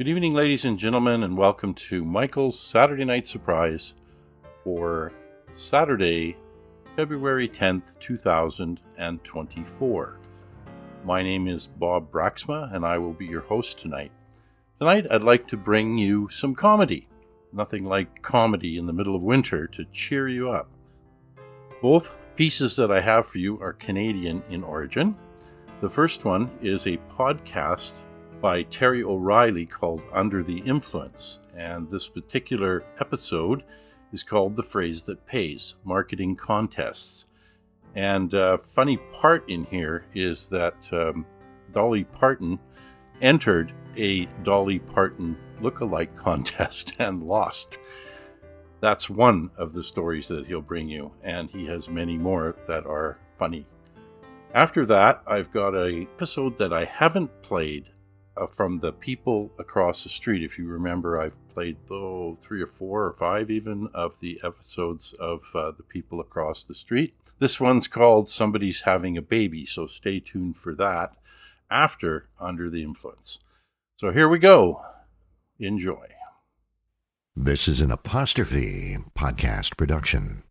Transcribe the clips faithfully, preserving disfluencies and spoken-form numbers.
Good evening, ladies and gentlemen, and welcome to Michael's Saturday Night Surprise for Saturday, February tenth, two thousand twenty-four. My name is Bob Braxma, and I will be your host tonight. Tonight, I'd like to bring you some comedy. Nothing like comedy in the middle of winter to cheer you up. Both pieces that I have for you are Canadian in origin. The first one is a podcast by Terry O'Reilly called Under the Influence, and this particular episode is called The Phrase That Pays, Marketing Contests. And a funny part in here is that um, Dolly Parton entered a Dolly Parton look-alike contest and lost. That's one of the stories that he'll bring you, and he has many more that are funny. After that, I've got an episode that I haven't played uh, from the People Across the Street. If you remember, I've played oh, three or four or five even of the episodes of uh, the People Across the Street. This one's called Somebody's Having a Baby, so stay tuned for that after Under the Influence. So here we go. Enjoy. This is an Apostrophe podcast production.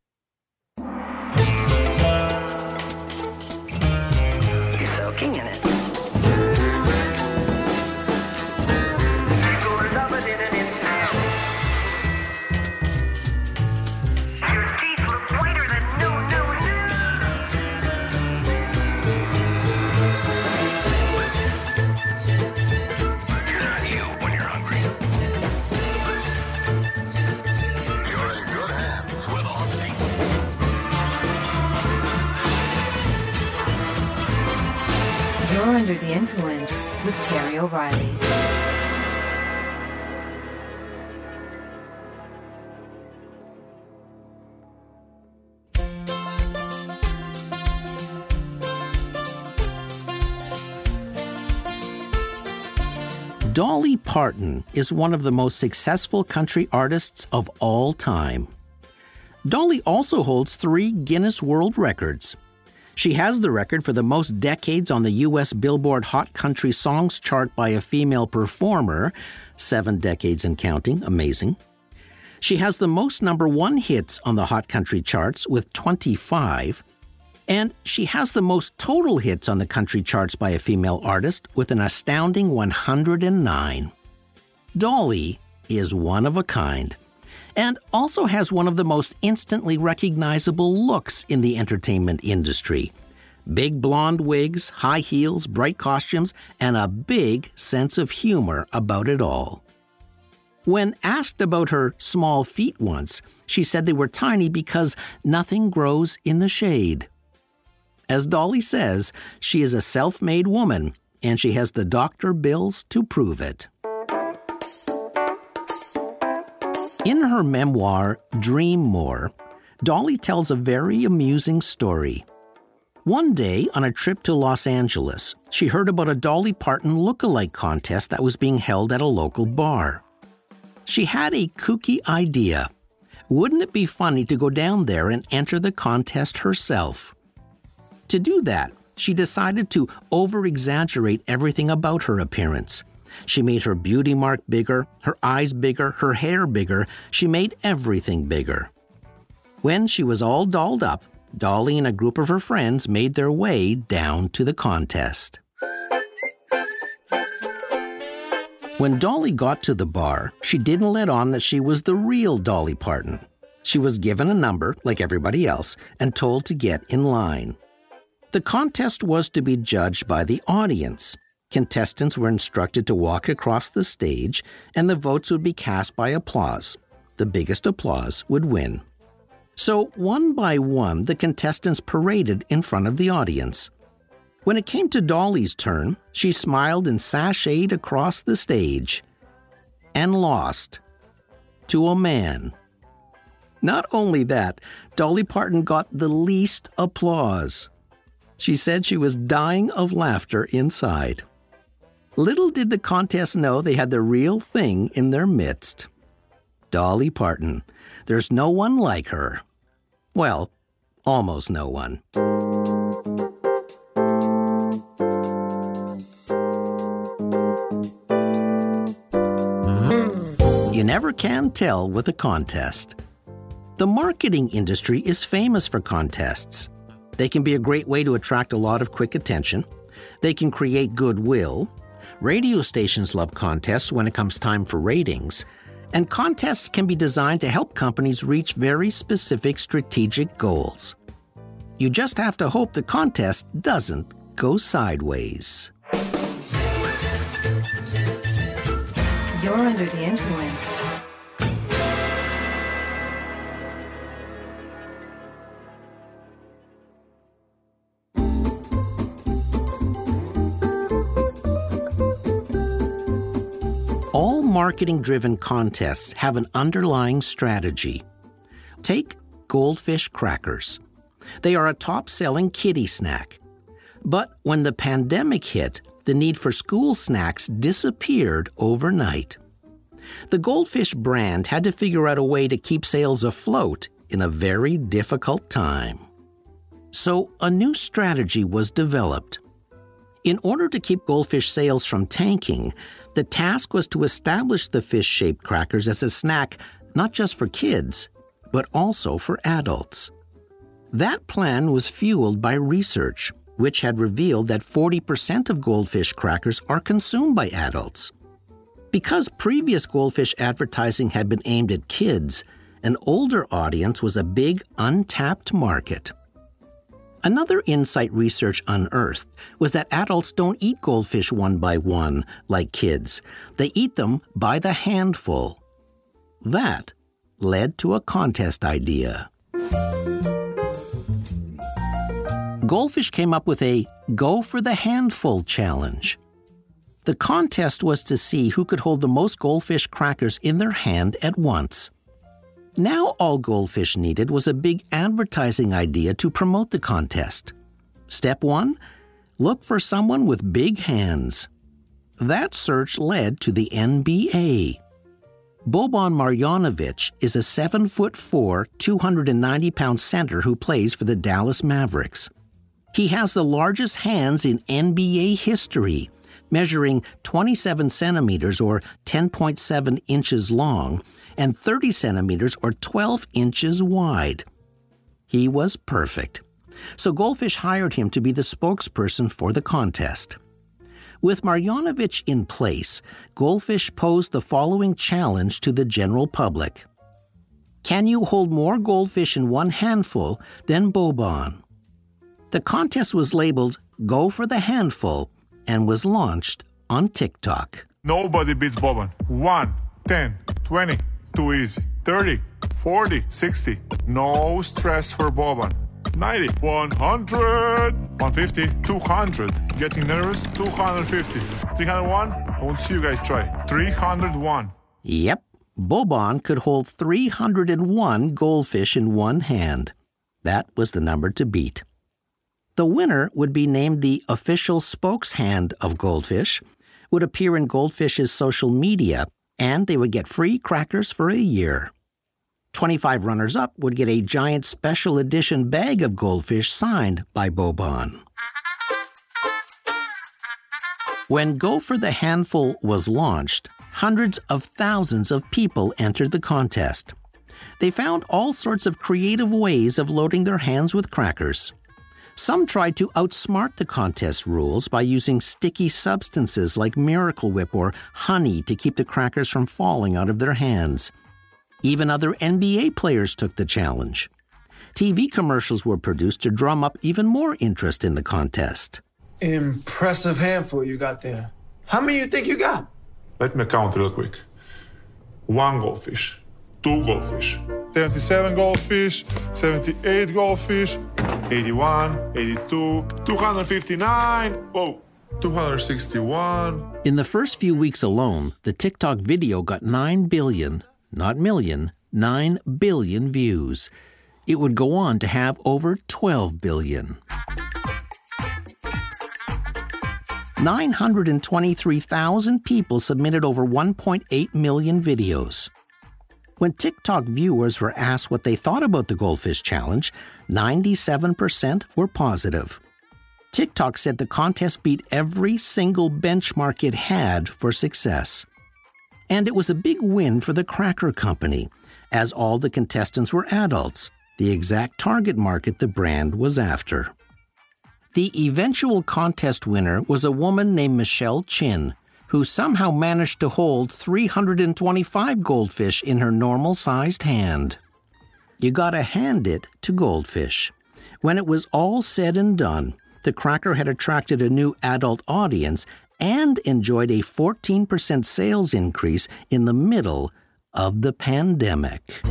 You're soaking in it. You're loving it in an instant. Your teeth look whiter than no, no, no. You're not you when you're hungry. You're in good hands with Austin. You're Under the Influence with Terry O'Reilly. Dolly Parton is one of the most successful country artists of all time. Dolly also holds three Guinness World Records. She has the record for the most decades on the U S Billboard Hot Country Songs chart by a female performer, seven decades and counting, amazing. She has the most number one hits on the Hot Country charts with twenty-five, and she has the most total hits on the country charts by a female artist with an astounding one hundred nine. Dolly is one of a kind, and also has one of the most instantly recognizable looks in the entertainment industry. Big blonde wigs, high heels, bright costumes, and a big sense of humor about it all. When asked about her small feet once, she said they were tiny because nothing grows in the shade. As Dolly says, she is a self-made woman, and she has the doctor bills to prove it. In her memoir, Dream More, Dolly tells a very amusing story. One day, on a trip to Los Angeles, she heard about a Dolly Parton look-alike contest that was being held at a local bar. She had a kooky idea. Wouldn't it be funny to go down there and enter the contest herself? To do that, she decided to over-exaggerate everything about her appearance. She made her beauty mark bigger, her eyes bigger, her hair bigger. She made everything bigger. When she was all dolled up, Dolly and a group of her friends made their way down to the contest. When Dolly got to the bar, she didn't let on that she was the real Dolly Parton. She was given a number, like everybody else, and told to get in line. The contest was to be judged by the audience. Contestants were instructed to walk across the stage, and the votes would be cast by applause. The biggest applause would win. So, one by one, the contestants paraded in front of the audience. When it came to Dolly's turn, she smiled and sashayed across the stage. And lost. To a man. Not only that, Dolly Parton got the least applause. She said she was dying of laughter inside. Little did the contest know they had the real thing in their midst. Dolly Parton. There's no one like her. Well, almost no one. never can tell with a contest. The marketing industry is famous for contests. They can be a great way to attract a lot of quick attention. They can create goodwill. Radio stations love contests when it comes time for ratings. And contests can be designed to help companies reach very specific strategic goals. You just have to hope the contest doesn't go sideways. You're under the influence. All marketing-driven contests have an underlying strategy. Take Goldfish crackers. They are a top-selling kiddie snack. But when the pandemic hit, the need for school snacks disappeared overnight. The Goldfish brand had to figure out a way to keep sales afloat in a very difficult time. So a new strategy was developed. In order to keep Goldfish sales from tanking, the task was to establish the fish-shaped crackers as a snack not just for kids, but also for adults. That plan was fueled by research, which had revealed that forty percent of Goldfish crackers are consumed by adults. Because previous Goldfish advertising had been aimed at kids, an older audience was a big untapped market. Another insight research unearthed was that adults don't eat goldfish one by one like kids. They eat them by the handful. That led to a contest idea. Goldfish came up with a Go for the Handful challenge. The contest was to see who could hold the most Goldfish crackers in their hand at once. Now all Goldfish needed was a big advertising idea to promote the contest. Step one, look for someone with big hands. That search led to the N B A. Boban Marjanovic is a seven foot four, two hundred ninety pound center who plays for the Dallas Mavericks. He has the largest hands in N B A history, measuring twenty-seven centimeters or ten point seven inches long and thirty centimeters or twelve inches wide. He was perfect. So Goldfish hired him to be the spokesperson for the contest. With Marjanovic in place, Goldfish posed the following challenge to the general public. Can you hold more goldfish in one handful than Boban? The contest was labeled Go for the Handful and was launched on TikTok. Nobody beats Boban. one, ten, twenty, too easy. thirty, forty, sixty, no stress for Boban. ninety, one hundred, one fifty, two hundred. Getting nervous? two hundred fifty. three hundred one? I want to see you guys try. three hundred one. Yep, Boban could hold three hundred one goldfish in one hand. That was the number to beat. The winner would be named the official spokeshand of Goldfish, would appear in Goldfish's social media, and they would get free crackers for a year. twenty-five runners-up would get a giant special edition bag of Goldfish signed by Boban. When Go for the Handful was launched, hundreds of thousands of people entered the contest. They found all sorts of creative ways of loading their hands with crackers. Some tried to outsmart the contest rules by using sticky substances like Miracle Whip or honey to keep the crackers from falling out of their hands. Even other N B A players took the challenge. T V commercials were produced to drum up even more interest in the contest. Impressive handful you got there. How many you think you got? Let me count real quick. One goldfish, two goldfish, seventy-seven goldfish, seventy-eight goldfish, eighty-one, eighty-two, two hundred fifty-nine, whoa, two hundred sixty-one. In the first few weeks alone, the TikTok video got nine billion, not million, nine billion views. It would go on to have over twelve billion. nine hundred twenty-three thousand people submitted over one point eight million videos. When TikTok viewers were asked what they thought about the Goldfish Challenge, ninety-seven percent were positive. TikTok said the contest beat every single benchmark it had for success. And it was a big win for the Cracker Company, as all the contestants were adults, the exact target market the brand was after. The eventual contest winner was a woman named Michelle Chin, who somehow managed to hold three hundred twenty-five goldfish in her normal-sized hand. You gotta hand it to Goldfish. When it was all said and done, the Cracker had attracted a new adult audience and enjoyed a fourteen percent sales increase in the middle of the pandemic.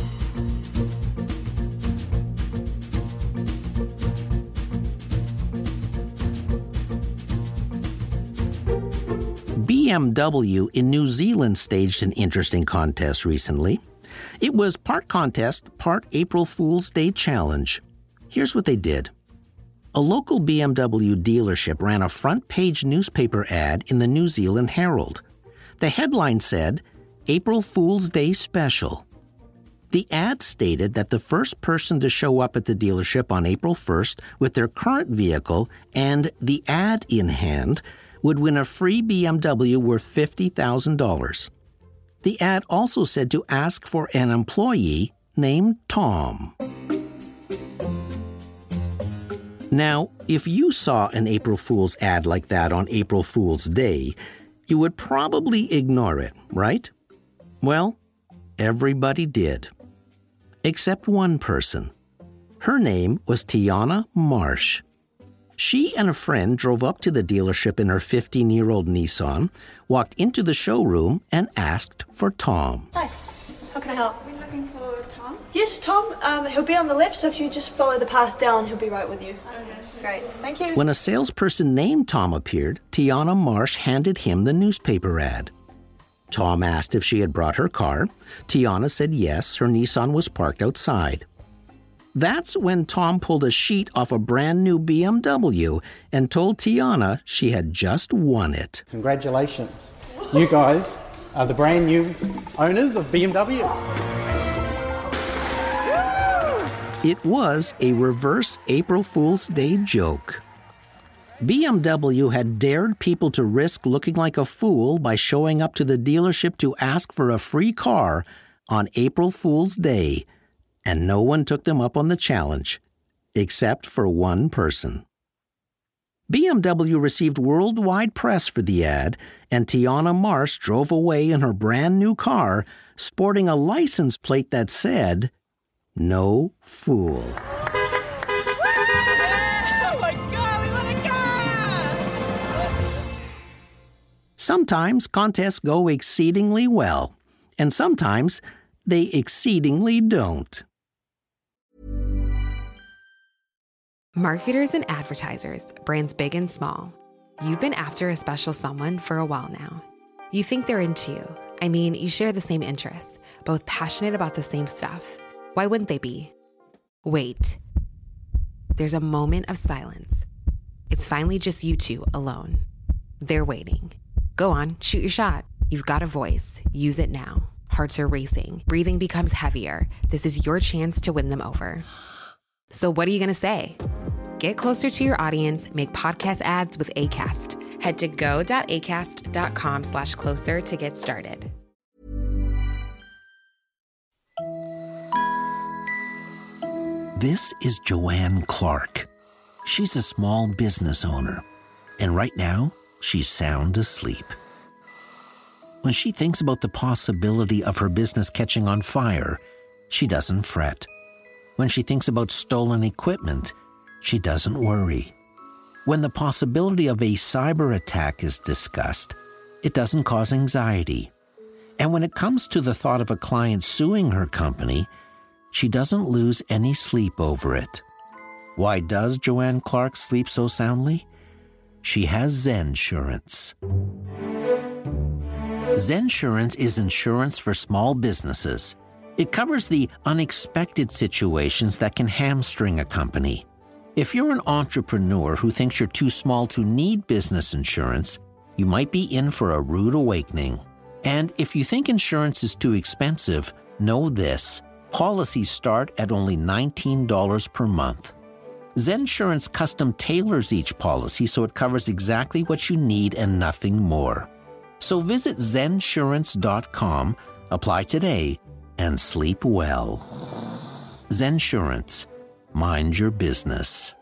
B M W in New Zealand staged an interesting contest recently. It was part contest, part April Fool's Day challenge. Here's what they did. A local B M W dealership ran a front-page newspaper ad in the New Zealand Herald. The headline said, April Fool's Day Special. The ad stated that the first person to show up at the dealership on April first with their current vehicle and the ad in hand would win a free B M W worth fifty thousand dollars. The ad also said to ask for an employee named Tom. Now, if you saw an April Fool's ad like that on April Fool's Day, you would probably ignore it, right? Well, everybody did. Except one person. Her name was Tiana Marsh. She and a friend drove up to the dealership in her fifteen-year-old Nissan, walked into the showroom, and asked for Tom. Hi, how can I help? Are we looking for Tom? Yes, Tom. Um, he'll be on the left, so if you just follow the path down, he'll be right with you. Okay. Great, thank you. When a salesperson named Tom appeared, Tiana Marsh handed him the newspaper ad. Tom asked if she had brought her car. Tiana said yes, her Nissan was parked outside. That's when Tom pulled a sheet off a brand new B M W and told Tiana she had just won it. Congratulations. You guys are the brand new owners of B M W. It was a reverse April Fool's Day joke. B M W had dared people to risk looking like a fool by showing up to the dealership to ask for a free car on April Fool's Day, and no one took them up on the challenge, except for one person. B M W received worldwide press for the ad, and Tiana Marsh drove away in her brand new car, sporting a license plate that said, "No fool." Oh my God, we won a car! Sometimes contests go exceedingly well, and sometimes they exceedingly don't. Marketers and advertisers, brands big and small. You've been after a special someone for a while now. You think they're into you. I mean, you share the same interests, both passionate about the same stuff. Why wouldn't they be? Wait. There's a moment of silence. It's finally just you two alone. They're waiting. Go on, shoot your shot. You've got a voice. Use it now. Hearts are racing. Breathing becomes heavier. This is your chance to win them over. So what are you going to say? Get closer to your audience. Make podcast ads with Acast. Head to go.acast.com slash closer to get started. This is Joanne Clark. She's a small business owner, and right now, she's sound asleep. When she thinks about the possibility of her business catching on fire, she doesn't fret. When she thinks about stolen equipment, she doesn't worry. When the possibility of a cyber attack is discussed, it doesn't cause anxiety. And when it comes to the thought of a client suing her company, she doesn't lose any sleep over it. Why does Joanne Clark sleep so soundly? She has Zensurance. Zensurance is insurance for small businesses. It covers the unexpected situations that can hamstring a company. If you're an entrepreneur who thinks you're too small to need business insurance, you might be in for a rude awakening. And if you think insurance is too expensive, know this. Policies start at only nineteen dollars per month. Zensurance custom tailors each policy so it covers exactly what you need and nothing more. So visit zensurance dot com, apply today, and sleep well. Zensurance. Mind your business.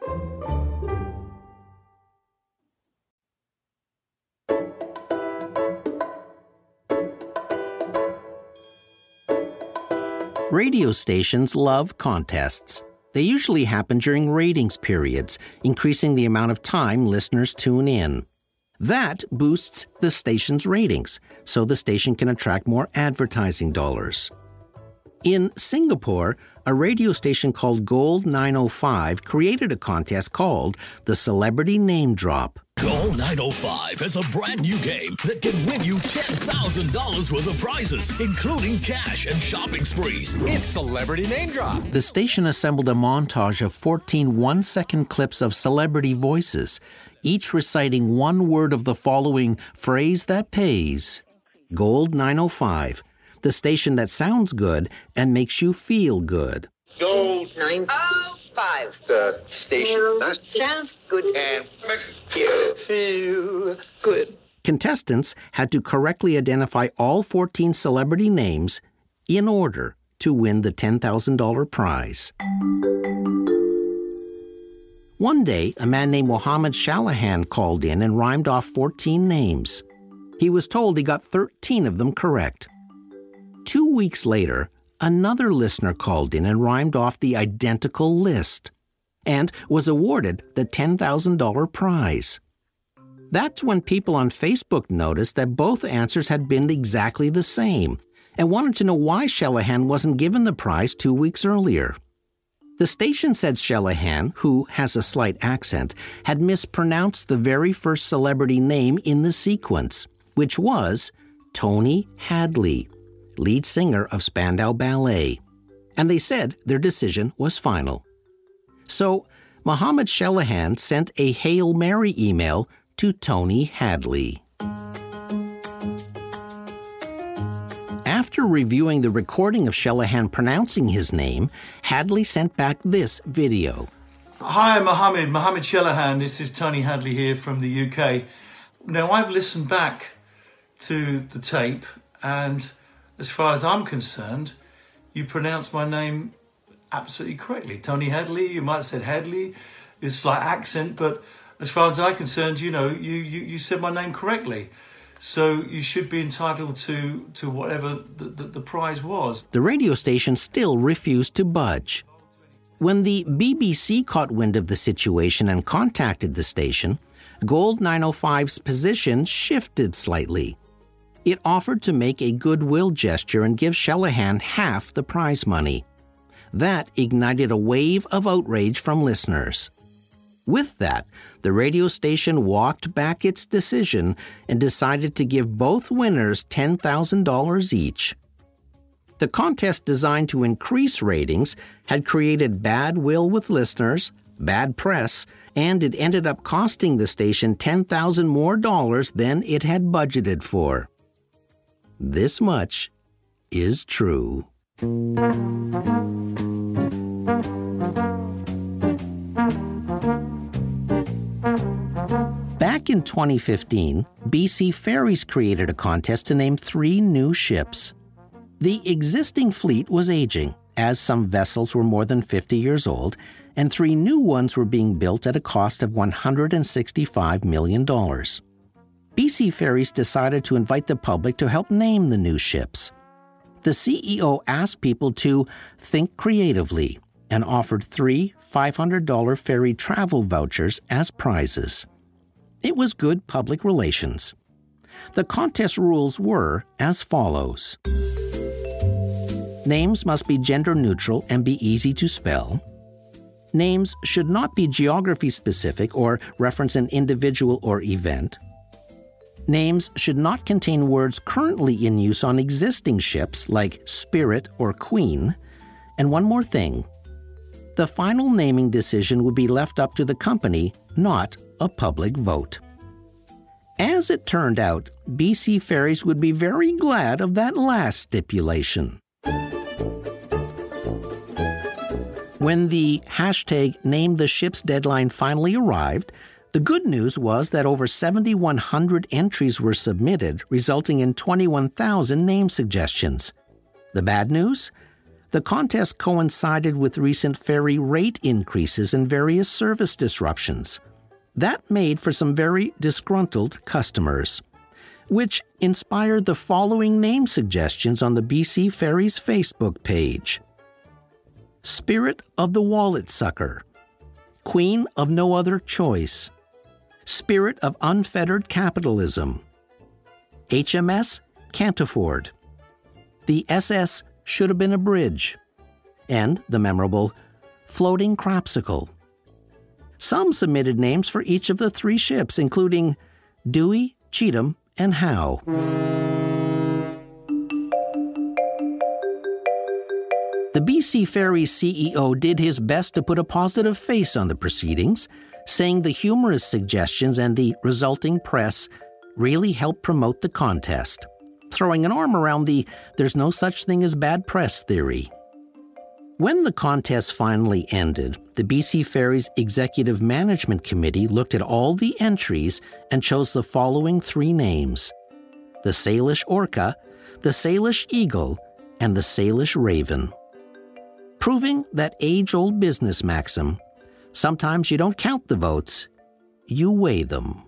Radio stations love contests. They usually happen during ratings periods, increasing the amount of time listeners tune in. That boosts the station's ratings, so the station can attract more advertising dollars. In Singapore, a radio station called Gold nine oh five created a contest called the Celebrity Name Drop. Gold nine oh five has a brand new game that can win you ten thousand dollars worth of prizes, including cash and shopping sprees. It's Celebrity Name Drop. The station assembled a montage of fourteen one-second clips of celebrity voices, each reciting one word of the following phrase that pays. Gold nine oh five, the station that sounds good and makes you feel good. Gold nine oh five, the station that sounds good and makes you feel good. Contestants had to correctly identify all fourteen celebrity names in order to win the ten thousand dollars prize. One day, a man named Mohammed Shalahan called in and rhymed off fourteen names. He was told he got thirteen of them correct. Two weeks later, another listener called in and rhymed off the identical list and was awarded the ten thousand dollars prize. That's when people on Facebook noticed that both answers had been exactly the same and wanted to know why Shalahan wasn't given the prize two weeks earlier. The station said Shalahan, who has a slight accent, had mispronounced the very first celebrity name in the sequence, which was Tony Hadley, lead singer of Spandau Ballet, and they said their decision was final. So, Mohammed Shalahan sent a Hail Mary email to Tony Hadley. After reviewing the recording of Shalahan pronouncing his name, Hadley sent back this video. Hi, Mohammed. Mohammed Shalahan. This is Tony Hadley here from the U K. Now, I've listened back to the tape, and as far as I'm concerned, you pronounced my name absolutely correctly. Tony Hadley, you might have said Hadley, it's a slight accent, but as far as I'm concerned, you know, you, you, you said my name correctly. So you should be entitled to, to whatever the, the, the prize was. The radio station still refused to budge. When the B B C caught wind of the situation and contacted the station, Gold nine oh five's position shifted slightly. It offered to make a goodwill gesture and give Shalahan half the prize money. That ignited a wave of outrage from listeners. With that, the radio station walked back its decision and decided to give both winners ten thousand dollars each. The contest designed to increase ratings had created bad will with listeners, bad press, and it ended up costing the station ten thousand dollars more dollars than it had budgeted for. This much is true. Back in twenty fifteen, B C Ferries created a contest to name three new ships. The existing fleet was aging, as some vessels were more than fifty years old, and three new ones were being built at a cost of one hundred sixty-five million dollars. B C Ferries decided to invite the public to help name the new ships. The C E O asked people to think creatively and offered three five hundred dollars ferry travel vouchers as prizes. It was good public relations. The contest rules were as follows. Names must be gender neutral and be easy to spell. Names should not be geography specific or reference an individual or event. Names should not contain words currently in use on existing ships like Spirit or Queen. And one more thing. The final naming decision would be left up to the company, not a public vote. As it turned out, B C Ferries would be very glad of that last stipulation. When the hashtag Name the Ships deadline finally arrived, The good news was that over seven thousand one hundred entries were submitted, resulting in twenty-one thousand name suggestions. The bad news? The contest coincided with recent ferry rate increases and various service disruptions. That made for some very disgruntled customers, which inspired the following name suggestions on the B C Ferries Facebook page. Spirit of the Wallet Sucker, Queen of No Other Choice, Spirit of Unfettered Capitalism, H M S Can't Afford, the S S Should Have Been a Bridge, and the memorable Floating Crapsicle. Some submitted names for each of the three ships, including Dewey, Cheatham, and Howe. The B C Ferries C E O did his best to put a positive face on the proceedings, saying the humorous suggestions and the resulting press really helped promote the contest, throwing an arm around the "there's no such thing as bad press" theory. When the contest finally ended, the B C Ferries Executive Management Committee looked at all the entries and chose the following three names: the Salish Orca, the Salish Eagle, and the Salish Raven. Proving that age-old business maxim, sometimes you don't count the votes, you weigh them.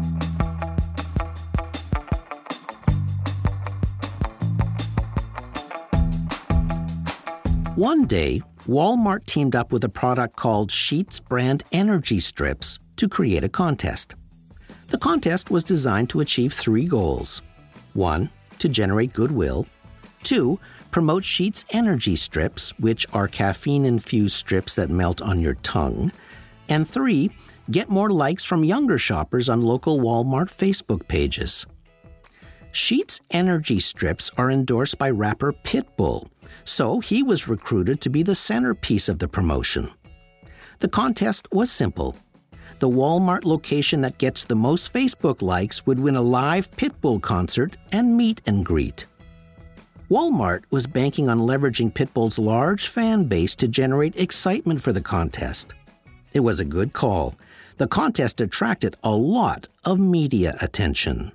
One day, Walmart teamed up with a product called Sheetz Brand Energy Strips to create a contest. The contest was designed to achieve three goals. One, to generate goodwill. Two, promote Sheetz Energy Strips, which are caffeine-infused strips that melt on your tongue. And three, get more likes from younger shoppers on local Walmart Facebook pages. Sheetz Energy Strips are endorsed by rapper Pitbull, so he was recruited to be the centerpiece of the promotion. The contest was simple. The Walmart location that gets the most Facebook likes would win a live Pitbull concert and meet and greet. Walmart was banking on leveraging Pitbull's large fan base to generate excitement for the contest. It was a good call. The contest attracted a lot of media attention.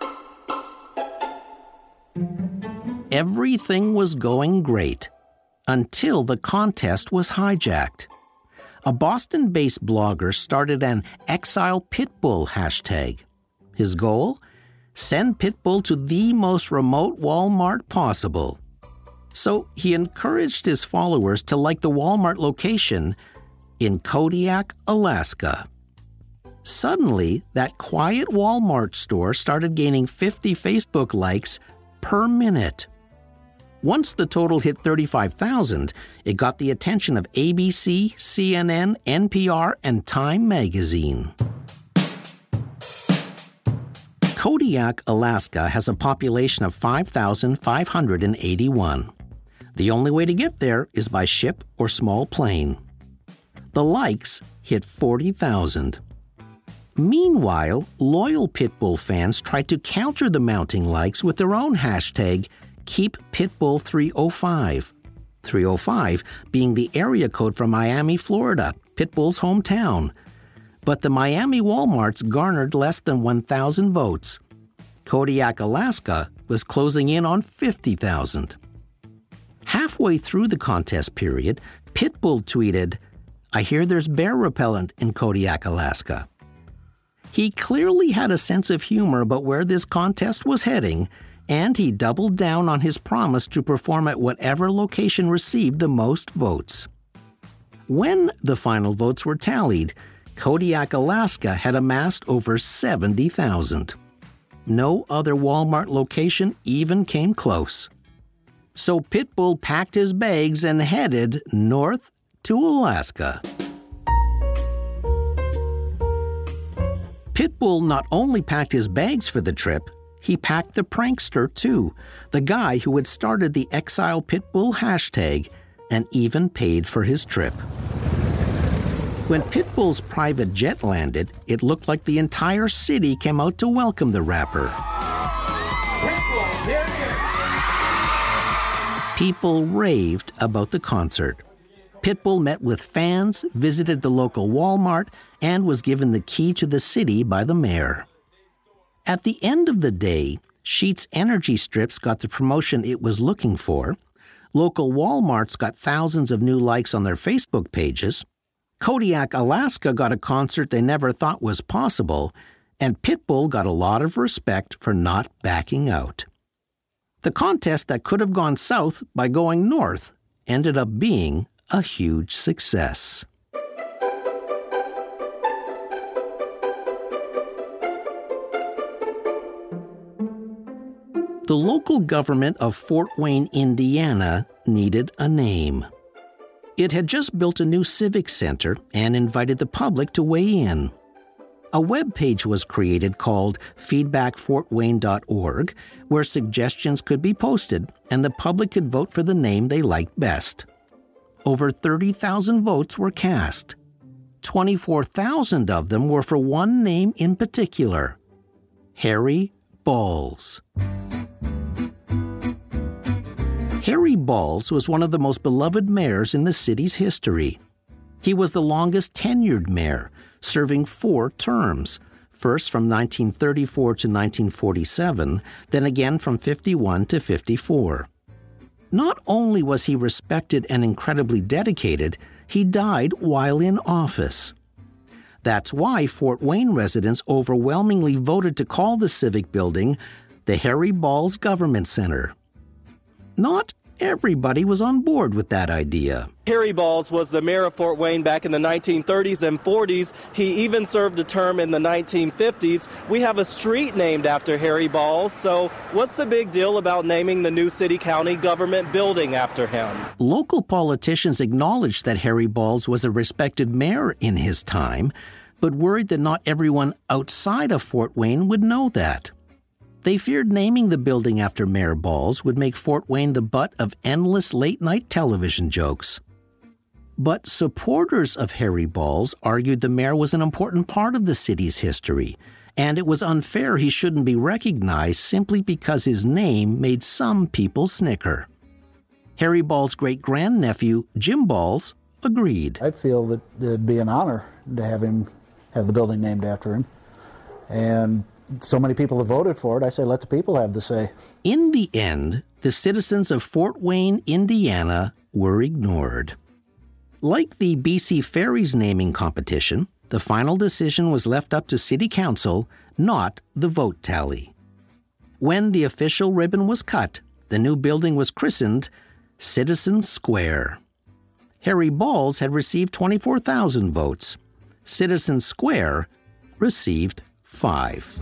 Everything was going great until the contest was hijacked. A Boston-based blogger started an Exile Pitbull hashtag. His goal? Send Pitbull to the most remote Walmart possible. So he encouraged his followers to like the Walmart location in Kodiak, Alaska. Suddenly, that quiet Walmart store started gaining fifty Facebook likes per minute. Once the total hit thirty-five thousand, it got the attention of A B C, C N N, N P R, and Time magazine. Kodiak, Alaska has a population of five thousand five hundred eighty-one. The only way to get there is by ship or small plane. The likes hit forty thousand. Meanwhile, loyal Pitbull fans tried to counter the mounting likes with their own hashtag, Keep Pitbull three oh five. three oh five being the area code for Miami, Florida, Pitbull's hometown. But the Miami Walmarts garnered less than one thousand votes. Kodiak, Alaska was closing in on fifty thousand. Halfway through the contest period, Pitbull tweeted, "I hear there's bear repellent in Kodiak, Alaska." He clearly had a sense of humor about where this contest was heading, and he doubled down on his promise to perform at whatever location received the most votes. When the final votes were tallied, Kodiak, Alaska had amassed over seventy thousand. No other Walmart location even came close. So Pitbull packed his bags and headed north to Alaska. Pitbull not only packed his bags for the trip, he packed the prankster too, the guy who had started the Exile Pitbull hashtag and even paid for his trip. When Pitbull's private jet landed, it looked like the entire city came out to welcome the rapper. Pitbull, here, here. People raved about the concert. Pitbull met with fans, visited the local Walmart, and was given the key to the city by the mayor. At the end of the day, Sheetz Energy Strips got the promotion it was looking for, local Walmarts got thousands of new likes on their Facebook pages, Kodiak, Alaska got a concert they never thought was possible, and Pitbull got a lot of respect for not backing out. The contest that could have gone south by going north ended up being a huge success. The local government of Fort Wayne, Indiana, needed a name. It had just built a new civic center and invited the public to weigh in. A web page was created called feedback fort wayne dot org, where suggestions could be posted and the public could vote for the name they liked best. Over thirty thousand votes were cast. twenty-four thousand of them were for one name in particular, Harry Balls. Harry Balls was one of the most beloved mayors in the city's history. He was the longest tenured mayor, serving four terms, first from nineteen thirty-four to nineteen forty-seven, then again from fifty-one to fifty-four. Not only was he respected and incredibly dedicated, he died while in office. That's why Fort Wayne residents overwhelmingly voted to call the civic building the Harry Balls Government Center. Not everybody was on board with that idea. Harry Balls was the mayor of Fort Wayne back in the nineteen thirties and forties. He even served a term in the nineteen fifties. We have a street named after Harry Balls, so what's the big deal about naming the new city-county government building after him? Local politicians acknowledged that Harry Balls was a respected mayor in his time, but worried that not everyone outside of Fort Wayne would know that. They feared naming the building after Mayor Balls would make Fort Wayne the butt of endless late-night television jokes. But supporters of Harry Balls argued the mayor was an important part of the city's history, and it was unfair he shouldn't be recognized simply because his name made some people snicker. Harry Balls' great-grandnephew, Jim Balls, agreed. I feel that it'd be an honor to have him have the building named after him, and so many people have voted for it, I say let the people have the say. In the end, the citizens of Fort Wayne, Indiana, were ignored. Like the B C Ferries naming competition, the final decision was left up to City Council, not the vote tally. When the official ribbon was cut, the new building was christened Citizen Square. Harry Balls had received twenty-four thousand votes. Citizen Square received five.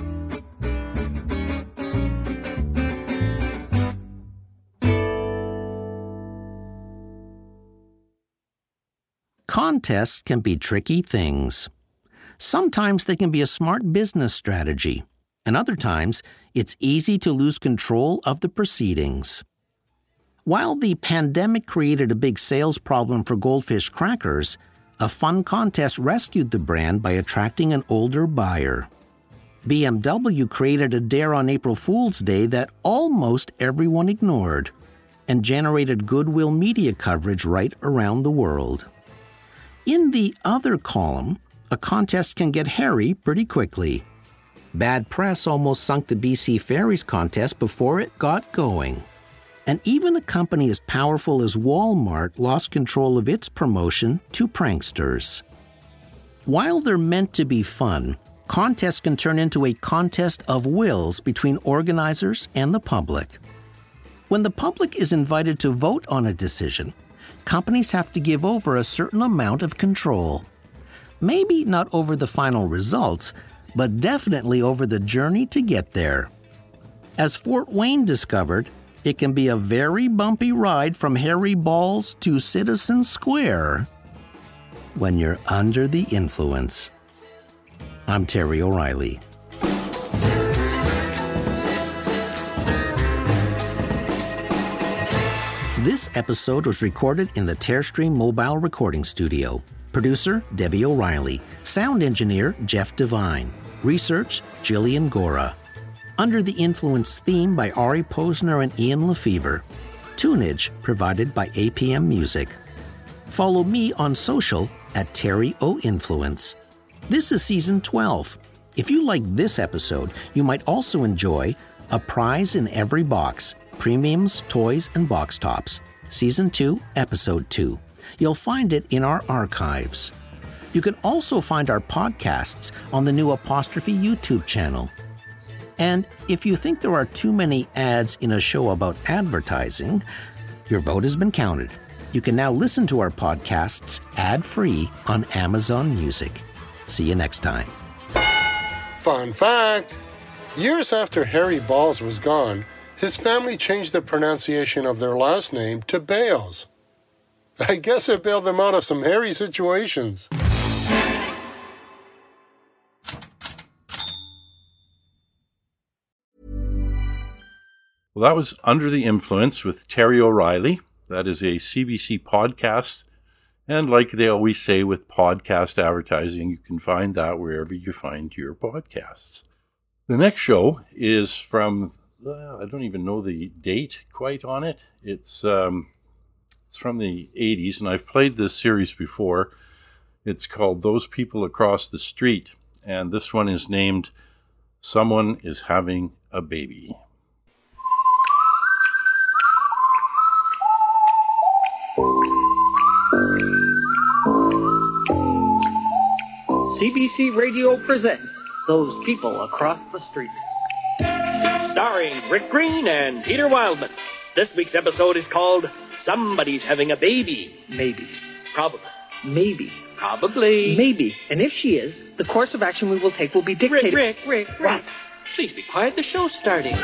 Contests can be tricky things. Sometimes they can be a smart business strategy, and other times it's easy to lose control of the proceedings. While the pandemic created a big sales problem for Goldfish crackers, a fun contest rescued the brand by attracting an older buyer. B M W created a dare on April Fool's Day that almost everyone ignored and generated goodwill media coverage right around the world. In the other column, a contest can get hairy pretty quickly. Bad press almost sunk the B C Ferries contest before it got going. And even a company as powerful as Walmart lost control of its promotion to pranksters. While they're meant to be fun, contests can turn into a contest of wills between organizers and the public. When the public is invited to vote on a decision, companies have to give over a certain amount of control. Maybe not over the final results, but definitely over the journey to get there. As Fort Wayne discovered, it can be a very bumpy ride from Harry Balls to Citizen Square when you're under the influence. I'm Terry O'Reilly. This episode was recorded in the Tearstream Mobile Recording Studio. Producer, Debbie O'Reilly. Sound engineer, Jeff Devine. Research, Jillian Gora. Under the Influence theme by Ari Posner and Ian Lefevre. Tunage provided by A P M Music. Follow me on social at Terry O Influence. This is season twelve. If you like this episode, you might also enjoy A Prize in Every Box, Premiums, Toys, and Box Tops, Season two, Episode two. You'll find it in our archives. You can also find our podcasts on the new Apostrophe YouTube channel. And if you think there are too many ads in a show about advertising, your vote has been counted. You can now listen to our podcasts ad-free on Amazon Music. See you next time. Fun fact! Years after Harry Balls was gone, his family changed the pronunciation of their last name to Bales. I guess it bailed them out of some hairy situations. Well, that was Under the Influence with Terry O'Reilly. That is a C B C podcast. And like they always say with podcast advertising, you can find that wherever you find your podcasts. The next show is from, uh, I don't even know the date quite on it. It's um, it's from the eighties, and I've played this series before. It's called Those People Across the Street, and this one is named Someone is Having a Baby. C B C Radio presents Those People Across the Street. Starring Rick Green and Peter Wildman. This week's episode is called Somebody's Having a Baby. Maybe. Probably. Maybe. Probably. Maybe. And if she is, the course of action we will take will be dictated... Rick, Rick, Rick, Rick. What? Please be quiet. The show's starting.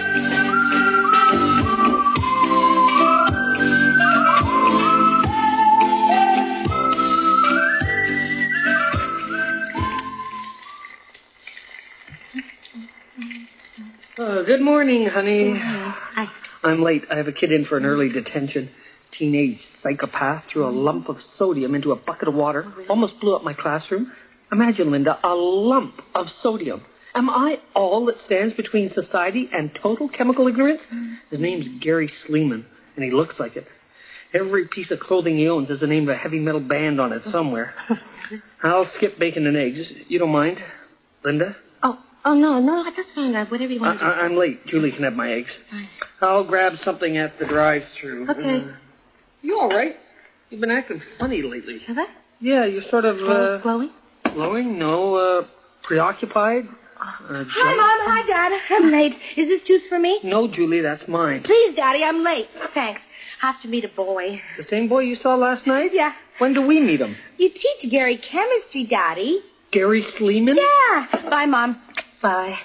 Uh, good morning, honey. Hi. I'm late. I have a kid in for an early detention. Teenage psychopath threw a lump of sodium into a bucket of water. Almost blew up my classroom. Imagine, Linda, a lump of sodium. Am I all that stands between society and total chemical ignorance? His name's Gary Sleeman, and he looks like it. Every piece of clothing he owns has the name of a heavy metal band on it somewhere. I'll skip bacon and eggs. You don't mind, Linda? Oh, no, no, that's fine. Uh, whatever you want I, to do. I'm late. Julie can have my eggs. Fine. I'll grab something at the drive-thru. Okay. Uh, you all right? You've been acting funny lately. Have I? Yeah, you're sort of... Uh, glowing? Glowing? No, uh, preoccupied. Uh, Hi, Mom. Hi, Dad. I'm late. Is this juice for me? No, Julie, that's mine. Please, Daddy, I'm late. Thanks. Have to meet a boy. The same boy you saw last night? Yeah. When do we meet him? You teach Gary chemistry, Daddy. Gary Sleeman? Yeah. Bye, Mom. Bye.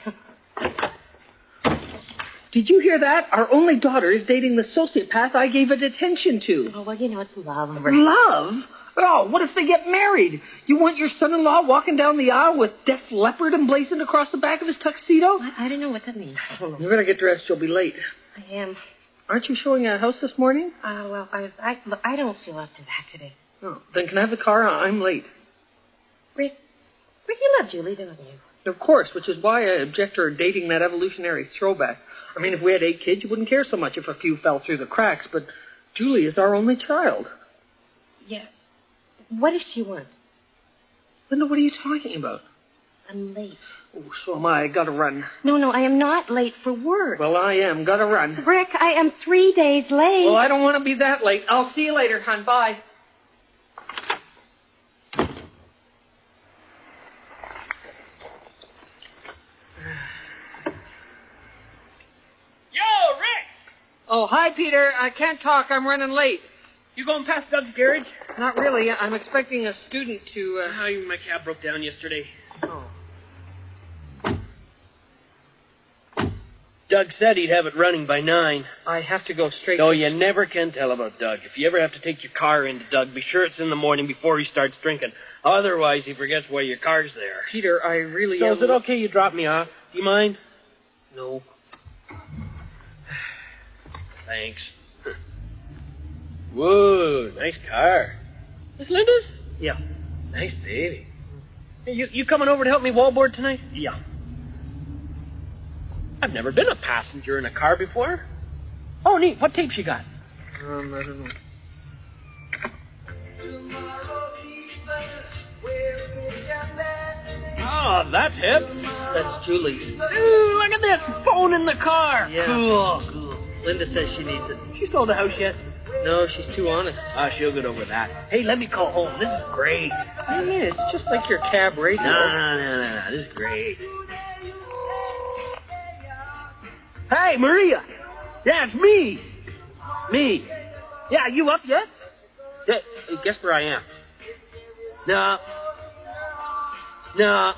Did you hear that? Our only daughter is dating the sociopath I gave a detention to. Oh, well, you know, it's love. Love? Oh, what if they get married? You want your son-in-law walking down the aisle with Def Leppard emblazoned across the back of his tuxedo? I, I don't know what that means. You better get dressed. You'll be late. I am. Aren't you showing a house this morning? Uh, well, I was, I, look, I don't feel up to that today. Oh, then can I have the car? I'm late. Rick, Rick, you love Julie, don't you? Of course, which is why I object to her dating that evolutionary throwback. I mean, if we had eight kids, you wouldn't care so much if a few fell through the cracks, but Julie is our only child. Yeah. What does she want? Linda, what are you talking about? I'm late. Oh, so am I. Gotta run. No, no, I am not late for work. Well, I am. Gotta run. Rick, I am three days late. Well, I don't want to be that late. I'll see you later, hon. Bye. Oh, hi, Peter. I can't talk. I'm running late. You going past Doug's garage? Not really. I'm expecting a student to... Uh... Oh, my cab broke down yesterday. Oh. Doug said he'd have it running by nine. I have to go straight No, to... you never can tell about Doug. If you ever have to take your car into Doug, be sure it's in the morning before he starts drinking. Otherwise, he forgets why your car's there. Peter, I really So am... is it okay you drop me off? Do you mind? No. Thanks. Whoa, nice car. Miss Linda's? Yeah. Nice baby. Hey, you, you coming over to help me wallboard tonight? Yeah. I've never been a passenger in a car before. Oh, neat. What tapes you got? Um, I don't know. Oh, that's hip. That's Julie's. Ooh, look at this phone in the car. Yeah. Cool, cool. Linda says she needs it. She sold the house yet? No, she's too honest. Ah, she'll get over that. Hey, let me call home. This is great. What do you mean? It's just like your cab radio. No, no, no, no, no. This is great. Hey, Maria. Yeah, it's me. Me. Yeah, you up yet? Yeah, hey, guess where I am? No. No.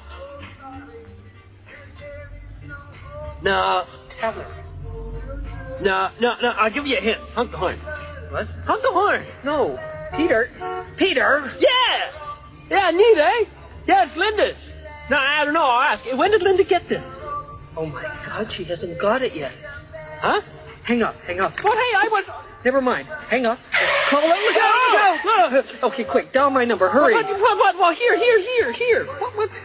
No. Tell her. No, no, no. I'll give you a hint. Honk the horn. What? Honk the horn. No. Peter. Peter? Yeah. Yeah, neat, eh? Yeah, it's Linda's. No, I don't know. I'll ask. When did Linda get this? Oh, my God. She hasn't got it yet. Huh? Hang up. Hang up. Well, hey, I was... Never mind. Hang up. Call it. Look out. Look out. Okay, quick. Dial my number. Hurry. What, what, what, what? Here, here, here, here. What, what?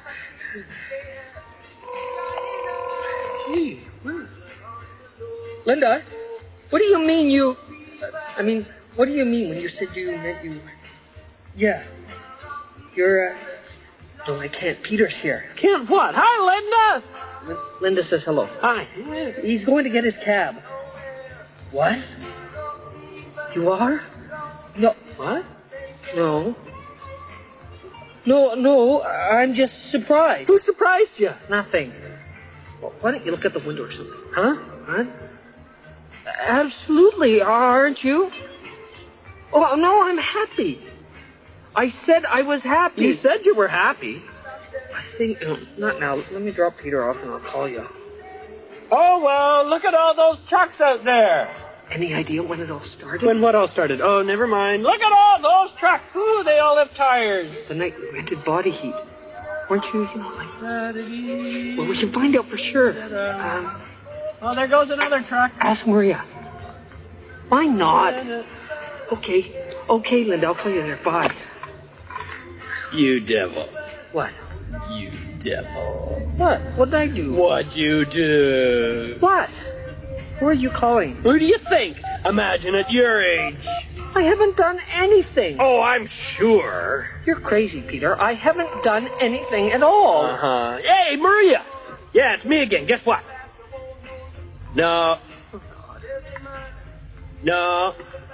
Gee, where? Linda, what do you mean you... I mean, what do you mean when you said you meant you... Yeah. You're, uh... No, I can't. Peter's here. Can't what? Hi, Linda. Linda says hello. Hi. He's going to get his cab. What? You are? No. What? No. No, no, I'm just surprised. Who surprised you? Nothing. Well, why don't you look at the window or something? Huh? Huh? Absolutely, aren't you? Oh, no, I'm happy. I said I was happy. You said you were happy. I think... Uh, not now. Let me drop Peter off and I'll call you. Oh, well, look at all those trucks out there. Any idea when it all started? When what all started? Oh, never mind. Look at all those trucks. Ooh, they all have tires. The night we rented Body Heat. Weren't you, you know, like... Well, we should find out for sure. Um, oh, there goes another truck. Ask Maria. Why not? Okay. Okay, Linda, I'll call you there. Bye. You devil. What? You devil. What? What did I do? What'd you do? What? Who are you calling? Who do you think? Imagine at your age. I haven't done anything. Oh, I'm sure. You're crazy, Peter. I haven't done anything at all. Uh-huh. Hey, Maria. Yeah, it's me again. Guess what? No. Oh, God. No.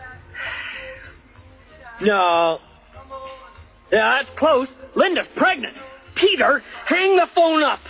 No. Yeah, that's close. Linda's pregnant. Peter, hang the phone up.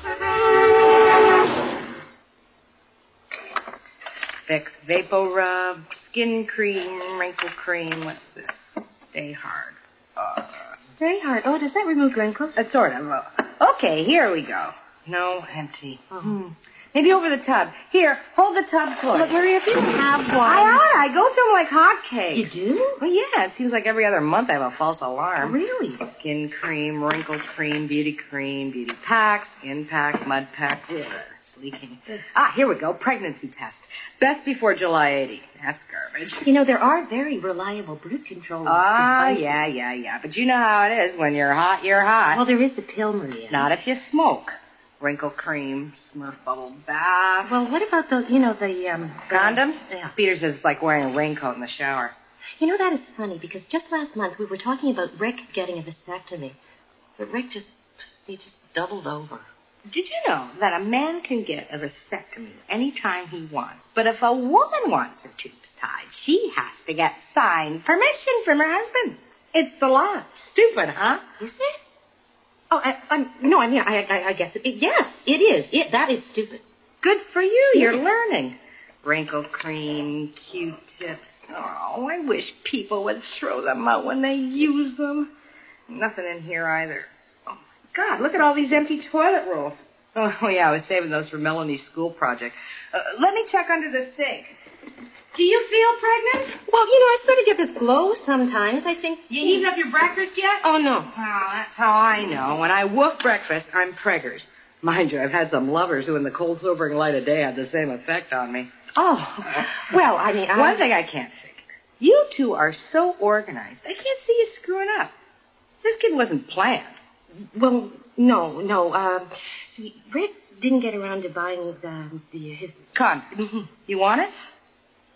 Vicks Vapor Rub, Skin Cream, Wrinkle Cream. What's this? Stay Hard. Uh, Stay Hard. Oh, does that remove wrinkles? Uh, sort of. Uh, okay, here we go. No, empty. Oh. Hmm. Maybe over the tub. Here, hold the tub for Look, me. Maria, if you have one. I ought. I go through them like hotcakes. You do? Well, yeah. It seems like every other month I have a false alarm. Really? Skin cream, wrinkle cream, beauty cream, beauty pack, skin pack, mud pack. Ugh, it's leaking. Ah, here we go. Pregnancy test. Best before July eighty. That's garbage. You know, there are very reliable birth control. Ah, yeah, yeah, yeah. But you know how it is. When you're hot, you're hot. Well, there is the pill, Maria. Not if you smoke. Wrinkle cream, Smurf bubble bath. Well, what about the, you know, the, um... Condoms? Yeah. Peter says it's like wearing a raincoat in the shower. You know, that is funny, because just last month we were talking about Rick getting a vasectomy. But Rick just, he just doubled over. Did you know that a man can get a vasectomy anytime he wants? But if a woman wants her tubes tied, she has to get signed permission from her husband. It's the law. Stupid, huh? Is it? Oh, I, I'm, no, I mean, I, I, I guess it, it, yes, it is. It, that is stupid. Good for you. Yeah. You're learning. Wrinkle cream, Q-tips. Oh, I wish people would throw them out when they use them. Nothing in here either. Oh, my God, look at all these empty toilet rolls. Oh, yeah, I was saving those for Melanie's school project. Uh, let me check under the sink. Do you feel pregnant? Well, you know, I sort of get this glow sometimes. I think... You eaten up your breakfast yet? Oh, no. Well, that's how I know. When I woof breakfast, I'm preggers. Mind you, I've had some lovers who in the cold, sobering light of day had the same effect on me. Oh, well, I mean... I... One thing I can't figure. You two are so organized. I can't see you screwing up. This kid wasn't planned. Well, no, no. Um, see, Rick didn't get around to buying the... the his... Condom. You want it?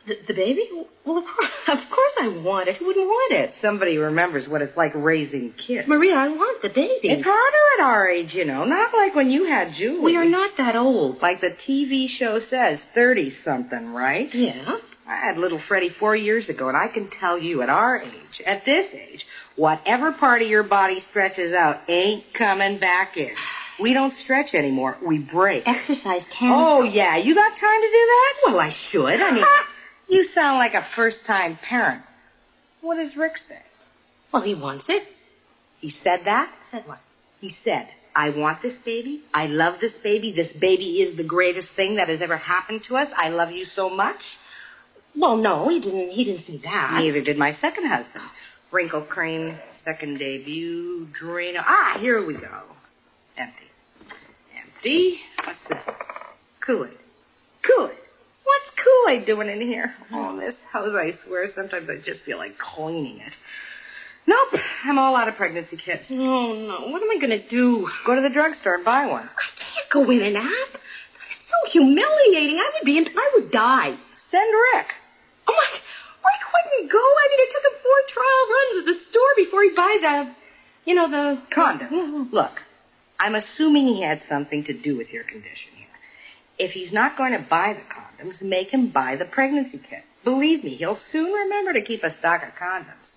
The, the baby? Well, of course, of course I want it. Who wouldn't want it? Somebody remembers what it's like raising kids. Maria, I want the baby. It's harder at our age, you know. Not like when you had Julie. We are not that old. Like the T V show says, thirty-something, right? Yeah. I had little Freddie four years ago, and I can tell you at our age, at this age, whatever part of your body stretches out ain't coming back in. We don't stretch anymore. We break. Exercise can. Oh, yeah. You got time to do that? Well, I should. I mean, you sound like a first-time parent. What does Rick say? Well, he wants it. He said that? Said what? He said, I want this baby. I love this baby. This baby is the greatest thing that has ever happened to us. I love you so much. Well, no, he didn't. He didn't say that. Neither did my second husband. Wrinkle cream, second debut, Drano. Ah, here we go. Empty. Empty. What's this? Kool-Aid. Kool-Aid. What's Kool-Aid doing in here? Oh, this house, I swear, sometimes I just feel like cleaning it. Nope, I'm all out of pregnancy kits. Oh, no. What am I going to do? Go to the drugstore and buy one. I can't go in and ask. That's so humiliating. I would be in, I would die. Send Rick. Oh, my, Rick wouldn't go. I mean, it took him four trial runs at the store before he buy the, you know, the... Condoms. Mm-hmm. Look, I'm assuming he had something to do with your condition here. If he's not going to buy the condoms, make him buy the pregnancy kit. Believe me, he'll soon remember to keep a stock of condoms.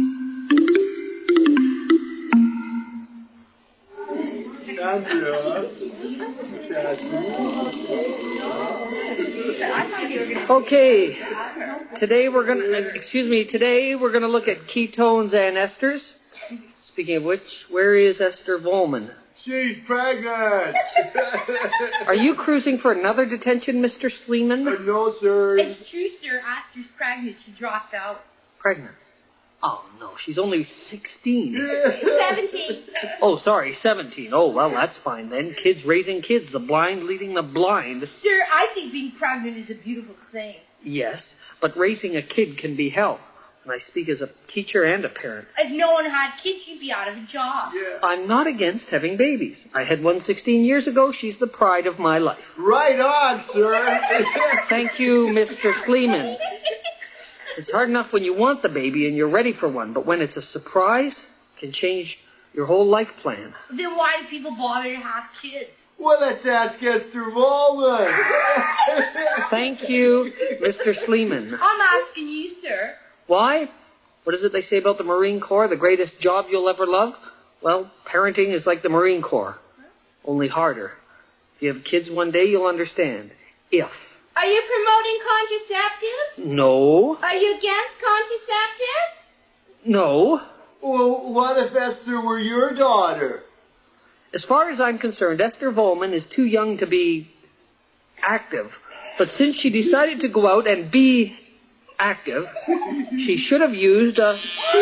Okay, today we're gonna, excuse me, today we're gonna look at ketones and esters. Speaking of which, where is Esther Volman? She's pregnant. Are you cruising for another detention, Mister Sleeman? Uh, no, sir. It's true, sir. Esther's pregnant. She dropped out. Pregnant? Oh, no, she's only sixteen. seventeen. Oh, sorry, seventeen. Oh, well, that's fine then. Kids raising kids, the blind leading the blind. Sir, I think being pregnant is a beautiful thing. Yes, but raising a kid can be hell. And I speak as a teacher and a parent. If no one had kids, you'd be out of a job. Yeah. I'm not against having babies. I had one sixteen years ago. She's the pride of my life. Right on, sir. Thank you, Mister Sleeman. It's hard enough when you want the baby and you're ready for one, but when it's a surprise, it can change your whole life plan. Then why do people bother to have kids? Well, let's ask Esther Volman. Thank you, Mister Sleeman. I'm asking you, sir. Why? What is it they say about the Marine Corps? The greatest job you'll ever love? Well, parenting is like the Marine Corps, only harder. If you have kids one day, you'll understand. If. Are you promoting contraceptives? No. Are you against contraceptives? No. Well, what if Esther were your daughter? As far as I'm concerned, Esther Volman is too young to be active. But since she decided to go out and be active, she should have used a...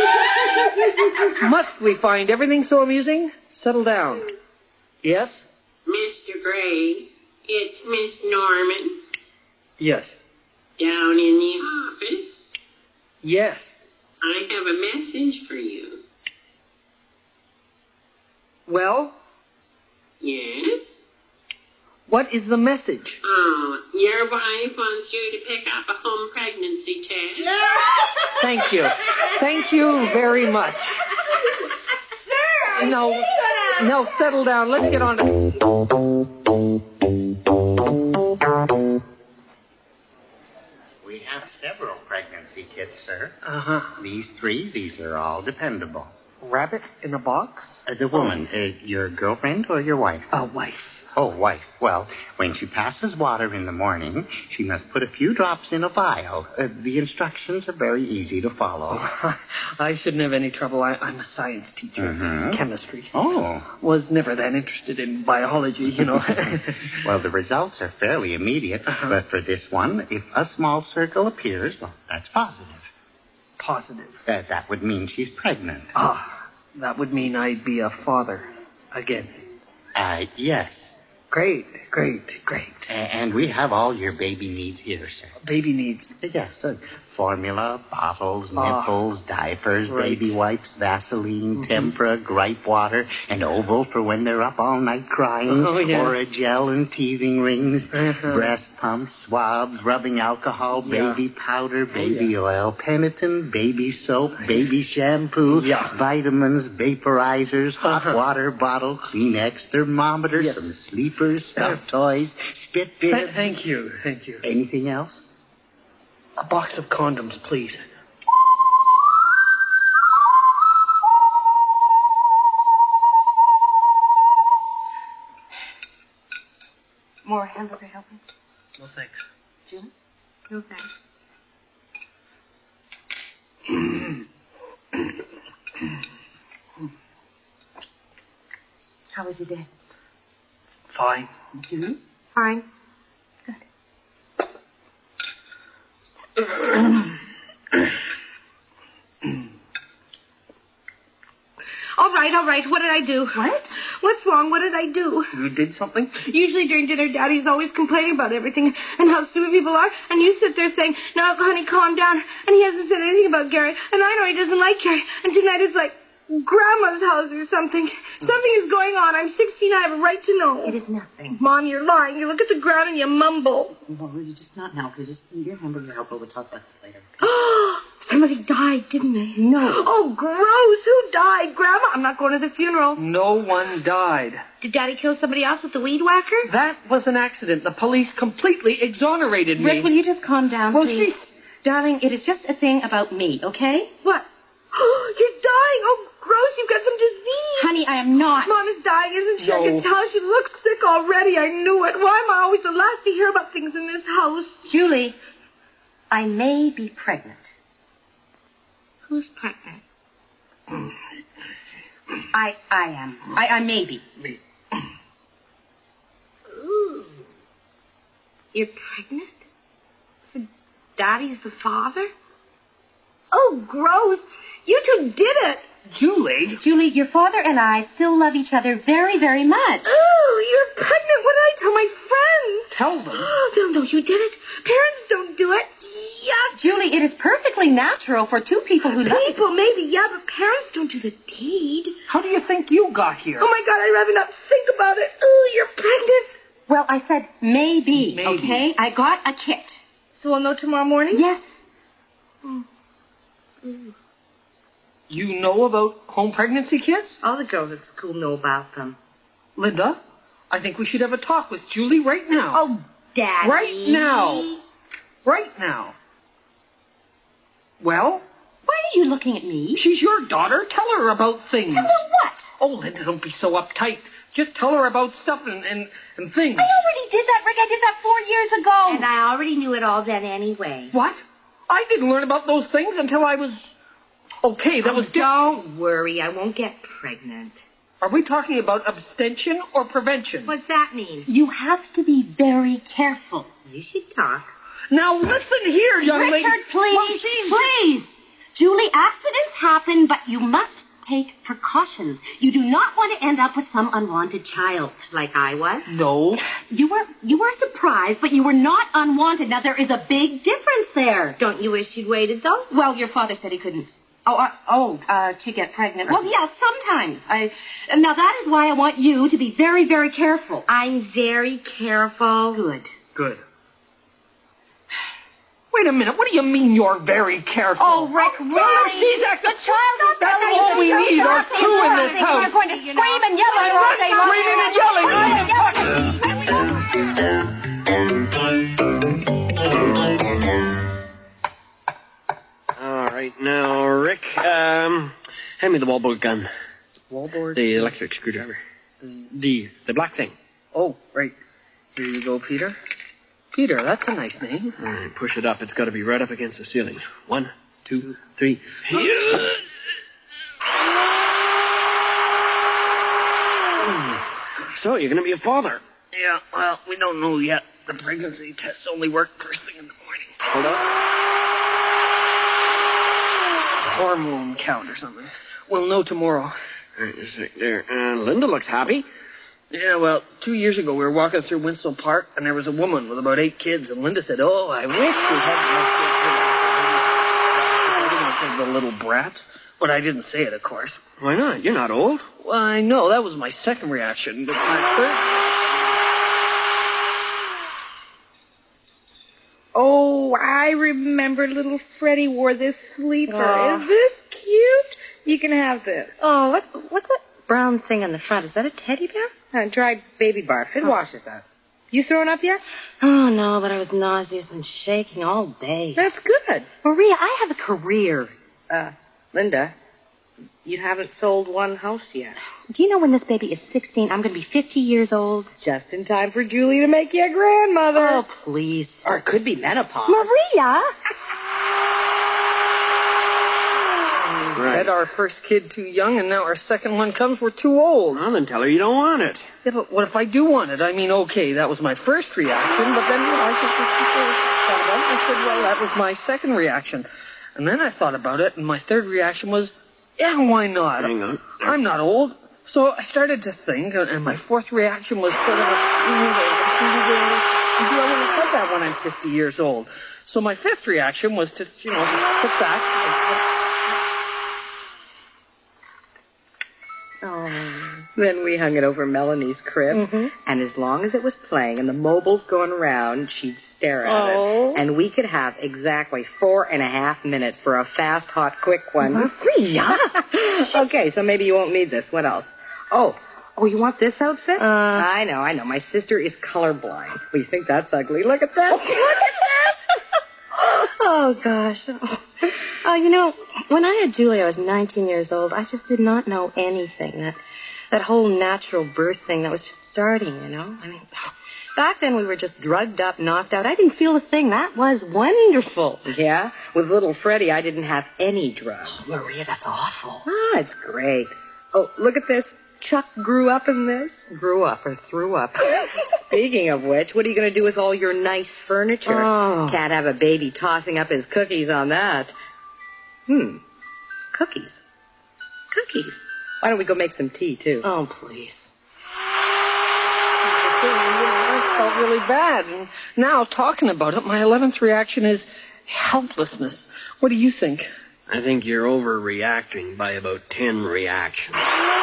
Must we find everything so amusing? Settle down. Yes? Mister Gray, it's Miss Norman. Yes. Down in the office. Yes. I have a message for you. Well? Yes? What is the message? Oh, your wife wants you to pick up a home pregnancy test. Thank you. Thank you very much. Sir, No, no, settle down. Let's get on to... We have several pregnancy kits, sir. Uh-huh. These three, these are all dependable. Rabbit in a box? Uh, the woman, uh, your girlfriend or your wife? A wife. Oh, wife. Well, when she passes water in the morning, she must put a few drops in a vial. Uh, the instructions are very easy to follow. I shouldn't have any trouble. I, I'm a science teacher. Mm-hmm. Chemistry. Oh. Was never that interested in biology, you know. Well, the results are fairly immediate, uh-huh. but for this one, if a small circle appears, well, that's positive. Positive. Uh, that would mean she's pregnant. Ah, that would mean I'd be a father again. Uh, yes. Great, great, great. And we have all your baby needs here, sir. Baby needs? Yes, uh, Formula, bottles, Oh. nipples, diapers, Right. baby wipes, Vaseline, Mm-hmm. tempera, gripe water, an oval for when they're up all night crying, Oh, yeah. or a gel and teething rings, Uh-huh. breast pumps, swabs, rubbing alcohol, Yeah. baby powder, baby oil, Peniton, baby soap, baby shampoo, Yeah. vitamins, vaporizers, hot Uh-huh. water bottle, Kleenex, thermometer, Yes. some sleepers, stuffed toys, spit bib. Th- thank you, thank you. Anything else? A box of condoms, please. More hamburger helping? No thanks. June? No thanks. How was your day? Fine. June? Fine. All right, all right. What did I do? What? What's wrong? What did I do? You did something? Usually during dinner, Daddy's always complaining about everything and how stupid people are. And you sit there saying, "Now, honey, calm down." And he hasn't said anything about Gary. And I know he doesn't like Gary. And tonight it's like Grandma's house or something. Something is going on. I'm sixteen. I have a right to know. It is nothing. Mom, you're lying. You look at the ground and you mumble. Well, you just not now, because just eat your hamburger helper. We'll talk about this later. Somebody died, didn't they? No. Oh, gross. Who died? Grandma? I'm not going to the funeral. No one died. Did Daddy kill somebody else with the weed whacker? That was an accident. The police completely exonerated me. Rick, will you just calm down, Well, please? she's- Darling, it is just a thing about me, okay? What? You're dying. Oh, gross. You've got some disease. Honey, I am not. Mom is dying, isn't she? I No. can tell she looks sick already. I knew it. Why am I always the last to hear about things in this house? Julie, I may be pregnant. Who's pregnant? I I am. I, I may be. Me. Ooh. You're pregnant? So Daddy's the father? Oh, gross. You two did it. Julie? Julie, your father and I still love each other very, very much. Ooh, you're pregnant. What did I tell my friends? Tell them. They'll know you did it. Parents don't do it. Yuck. Julie, it is perfectly natural for two people who love People, maybe, yeah, but parents don't do the deed. How do you think you got here? Oh, my God, I'd rather not think about it. Ooh, you're pregnant. Well, I said maybe, Maybe. okay? I got a kit. So we'll know tomorrow morning? Yes. Mm. Mm. You know about home pregnancy kits? All the girls at school know about them. Linda, I think we should have a talk with Julie right now. Oh, Daddy. Right now. Right now. Well? Why are you looking at me? She's your daughter. Tell her about things. Tell her what? Oh, Linda, don't be so uptight. Just tell her about stuff and, and, and things. I already did that, Rick. I did that four years ago. And I already knew it all then anyway. What? I didn't learn about those things until I was... Okay, that Oh, was... don't worry. I won't get pregnant. Are we talking about abstention or prevention? What's that mean? You have to be very careful. You should talk. Now listen here, young Richard, lady. please, Well, she's... please. Julie, accidents happen, but you must take precautions. You do not want to end up with some unwanted child. Like I was? No. You were you were surprised, but you were not unwanted. Now, there is a big difference there. Don't you wish you'd waited, though? Well, your father said he couldn't. Oh, uh, oh, uh, to get pregnant. Well, yeah, sometimes. I. Now, that is why I want you to be very, very careful. I'm very careful. Good. Good. Wait a minute. What do you mean you're very careful? Oh, Rick, really? She's acting... The child is That's dying. all we The need are child is two in dying. this house. We're going to scream and yell at her all day long. Screaming and yelling. All right, now, Rick, um, hand me the wallboard gun. Wallboard? The electric screwdriver. The the black thing. Oh, right. Here you go, Peter. Peter, that's a nice name. All right, push it up. It's got to be right up against the ceiling. One, two, three. So, you're going to be a father. Yeah, well, we don't know yet. The pregnancy tests only work first thing in the morning. Hold on. Hormone count or something. We'll know tomorrow. All right, just a sec there. And Linda looks happy. Yeah, well, two years ago we were walking through Winslow Park and there was a woman with about eight kids and Linda said, "Oh, I wish we hadn't." said the little brats. But I didn't say it, of course. Why not? You're not old. Well, I know. That was my second reaction. But my third... Oh, I remember little Freddie wore this sleeper. Aw. Is this cute? You can have this. Oh, what, what's that brown thing on the front? Is that a teddy bear? Uh, dried baby barf. It Oh. washes up. You throwing up yet? Oh, no, but I was nauseous and shaking all day. That's good. Maria, I have a career. Uh, Linda, you haven't sold one house yet. Do you know when this baby is sixteen, I'm going to be fifty years old? Just in time for Julie to make you a grandmother. Oh, please. Or it could be menopause. Maria! Right. Had our first kid too young, and now our second one comes, we're too old. Well, then tell her you don't want it. Yeah, but what if I do want it? I mean, okay, that was my first reaction, but then you know, I just thought about it, and I said, well, that was my second reaction. And then I thought about it, and my third reaction was, yeah, why not? Hang on. I'm not old. So I started to think, and my fourth reaction was sort of a, do I want to have that when I'm fifty years old? So my fifth reaction was to, you know, sit back. Oh. Then we hung it over Melanie's crib, Mm-hmm. and as long as it was playing and the mobile's going around, she'd stare at Oh. it. And we could have exactly four and a half minutes for a fast, hot, quick one. Maria! Okay, so maybe you won't need this. What else? Oh, oh, you want this outfit? Uh, I know, I know. My sister is colorblind. Well, you think that's ugly? Look at that. Look at that. Oh, gosh. Oh, you know, when I had Julie, I was nineteen years old. I just did not know anything. That that whole natural birth thing that was just starting, you know? I mean, back then we were just drugged up, knocked out. I didn't feel a thing. That was wonderful. Yeah? With little Freddie, I didn't have any drugs. Oh, Maria, that's awful. Ah, it's great. Oh, look at this. Chuck grew up in this. Grew up or threw up. Speaking of which, what are you going to do with all your nice furniture? Oh. Can't have a baby tossing up his cookies on that. Hmm. Cookies. Cookies. Why don't we go make some tea, too? Oh, please. I felt really bad. And now, talking about it, my eleventh reaction is helplessness. What do you think? I think you're overreacting by about ten reactions.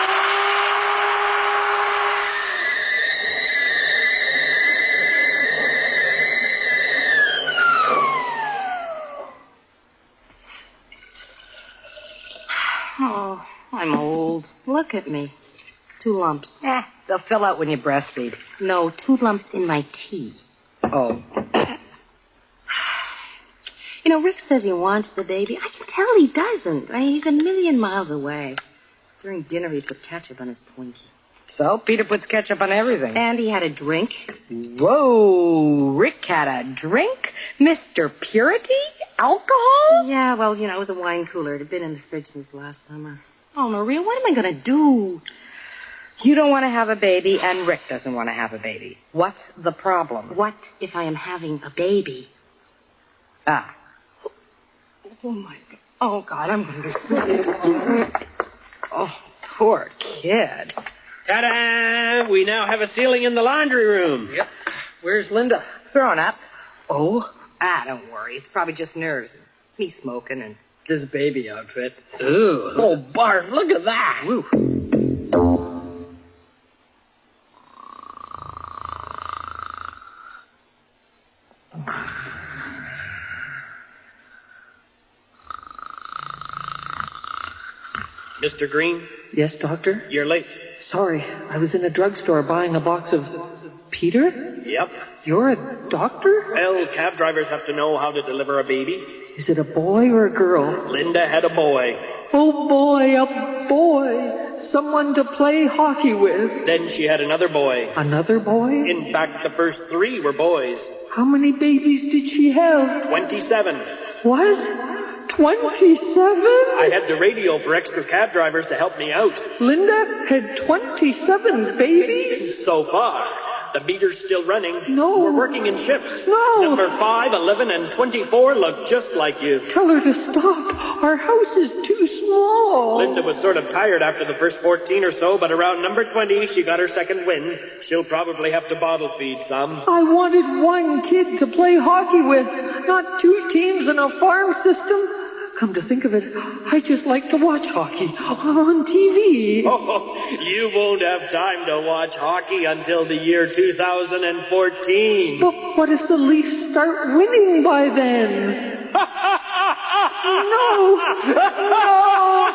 Oh, I'm old. Look at me. Two lumps. Eh, they'll fill out when you breastfeed. No, two lumps in my tea. Oh. You know, Rick says he wants the baby. I can tell he doesn't. I mean, he's a million miles away. During dinner, he put ketchup on his Twinkie. So, Peter puts ketchup on everything. And he had a drink. Whoa, Rick had a drink? Mister Purity? Alcohol? Yeah, well, you know, it was a wine cooler. It had been in the fridge since last summer. Oh, Maria, what am I going to do? You don't want to have a baby, and Rick doesn't want to have a baby. What's the problem? What if I am having a baby? Ah. Oh, my God. Oh, God, I'm going to... Oh, poor kid. Ta-da! We now have a ceiling in the laundry room. Yep. Where's Linda? Thrown up. Oh? Ah, don't worry. It's probably just nerves. Me smoking and this baby outfit. Ooh. Oh, Bart, look at that. Woo. Mister Green, Yes, doctor? you're late. Sorry, I was in a drugstore buying a box of... Peter? Yep. You're a doctor? Well, cab drivers have to know how to deliver a baby. Is it a boy or a girl? Linda had a boy. Oh, boy, a boy. Someone to play hockey with. Then she had another boy. Another boy? In fact, the first three were boys. How many babies did she have? Twenty-seven. What? Twenty-seven? I had the radio for extra cab drivers to help me out. Linda had twenty-seven babies? So far. The meter's still running. No. We're working in shifts. No. Number five, eleven, and twenty-four look just like you. Tell her to stop. Our house is too small. Linda was sort of tired after the first fourteen or so, but around number twenty, she got her second wind. She'll probably have to bottle feed some. I wanted one kid to play hockey with, not two teams in a farm system. come to think of it, I just like to watch hockey on T V. Oh, you won't have time to watch hockey until the year two thousand fourteen. But what if the Leafs start winning by then? No! No!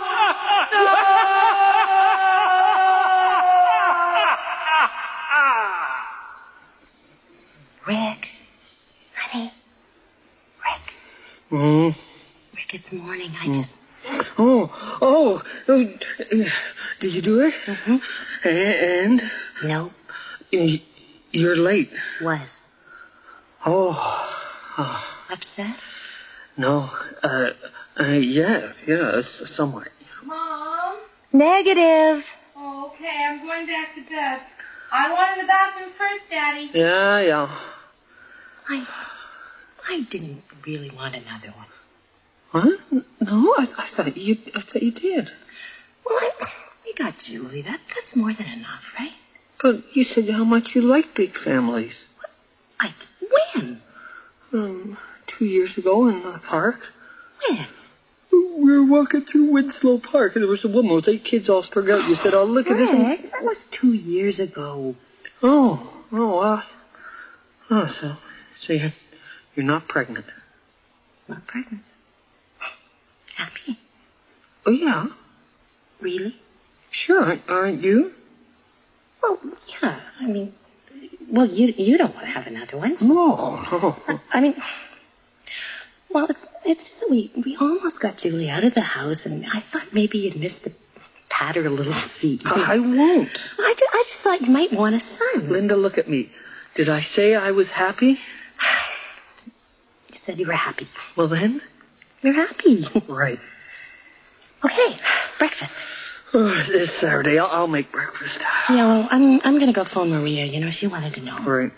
Rick. Honey. Rick. Mm. Rick, it's morning. I just... Oh, oh, oh, did you do it? Mm-hmm. And? No. You're late. Was. Oh. oh. Upset? No. Uh, uh, yeah, yeah, somewhat. Mom? Negative. Oh, okay, I'm going back to bed. I want in the bathroom first, Daddy. Yeah, yeah. I... I didn't really want another one. Huh? No, I, I thought you. I thought you did. Well, I, we got Julie. That that's more than enough, right? But you said how much you like big families. I when? Um, two years ago in the park. When? We were walking through Winslow Park, and there was a woman with eight kids all strung out. You said, "Oh, look Rick, at this." That was two years ago. Oh, oh, uh, oh, so, so you're, you're not pregnant. Not pregnant. Happy? Oh, yeah. Really? Sure, aren't, aren't you? Well, yeah. I mean, well, you you don't want to have another one. No, no. I, I mean, well, it's it's just that we we almost got Julie out of the house, and I thought maybe you'd miss the pat her little feet. I won't. I just, I just thought you might want a son. Linda, look at me. Did I say I was happy? You said you were happy. Well, then? You're happy. Right. Okay, breakfast. Oh, it's Saturday. I'll, I'll make breakfast. Yeah, well, I'm I'm gonna go phone Maria. You know, she wanted to know. Right.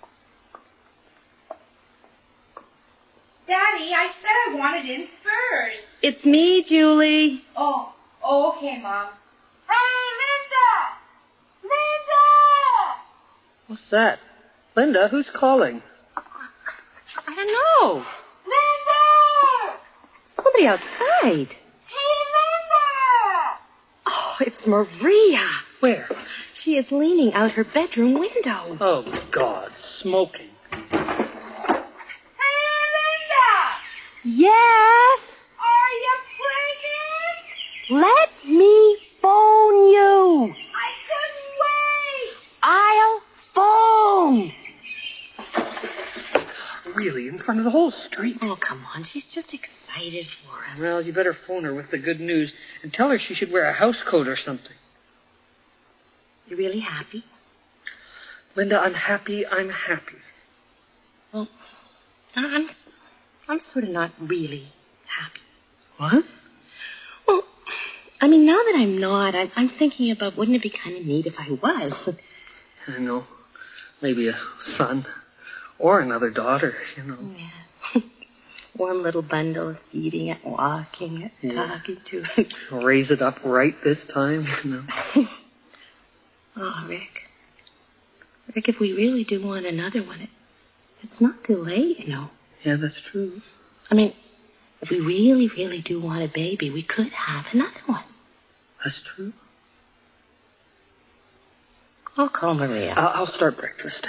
Daddy, I said I wanted in first. It's me, Julie. Oh, oh, okay, Mom. Hey, Linda! Linda! What's that? Linda, who's calling? I don't know. Linda! Somebody outside. Hey, Linda! Oh, it's Maria. Where? She is leaning out her bedroom window. Oh, God, smoking. Yes? Are you pregnant? Let me phone you. I couldn't wait. I'll phone. Really, in front of the whole street? Oh, come on. She's just excited for us. Well, you better phone her with the good news and tell her she should wear a house coat or something. You really happy? Linda, I'm happy. I'm happy. Well, I'm... I'm sort of not really happy. What? Well, I mean, now that I'm not, I'm, I'm thinking about wouldn't it be kind of neat if I was? I know. Maybe a son. Or another daughter, you know. Yeah. Warm little bundle of feeding it, walking it, yeah. talking to it. Raise it up right this time, you know. Oh, Rick. Rick, if we really do want another one, it, it's not too late, you know. Yeah, that's true. I mean, if we really, really do want a baby, we could have another one. That's true. I'll call Maria. I'll, I'll start breakfast.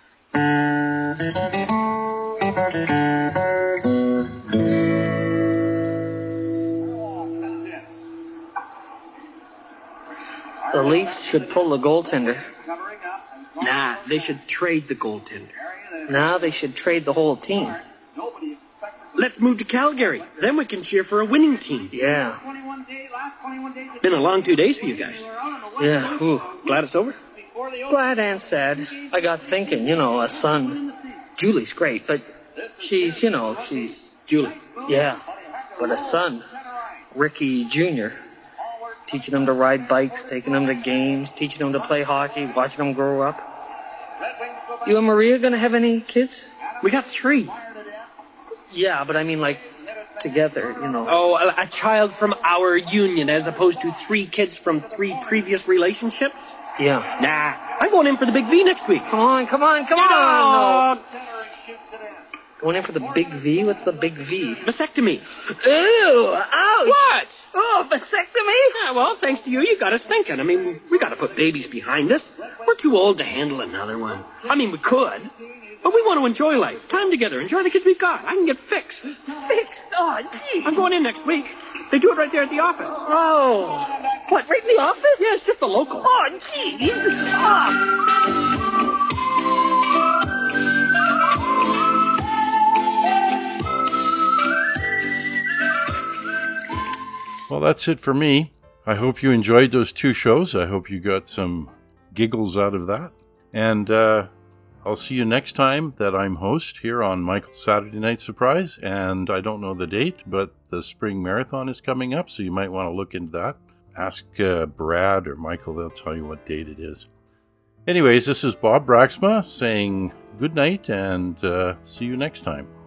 The Leafs should pull the goaltender. Nah, they should trade the goaltender. Now they should trade the whole team. Let's move to Calgary. Then we can cheer for a winning team. Yeah. Been a long two days for you guys. Yeah. Ooh. Glad it's over? Glad and sad. I got thinking, you know, a son. Julie's great, but she's, you know, she's... Julie. Yeah. But a son, Ricky Junior Teaching him to ride bikes, taking him to games, teaching him to play hockey, watching him grow up. You and Maria gonna have any kids? We got three. Yeah, but I mean, like, together, you know. Oh, a, a child from our union as opposed to three kids from three previous relationships? Yeah. Nah, I'm going in for the big V next week. Come on, come on, come Get on! on. Going in for the big V? What's the big V? Vasectomy. Ew! Ouch! What? Oh, vasectomy? Yeah, well, thanks to you, you got us thinking. I mean, we got to put babies behind us. We're too old to handle another one. I mean, we could, but we want to enjoy life. Time together. Enjoy the kids we've got. I can get fixed. Fixed? Oh, gee. I'm going in next week. They do it right there at the office. Oh. What, right in the office? Yeah, it's just a local. Oh, jeez. Oh. Well, that's it for me. I hope you enjoyed those two shows. I hope you got some giggles out of that. And uh, I'll see you next time that I'm host here on Michael's Saturday Night Surprise. And I don't know the date, but the spring marathon is coming up, so you might want to look into that. Ask uh, Brad or Michael, they'll tell you what date it is. Anyways, this is Bob Braxma saying good night and uh, see you next time.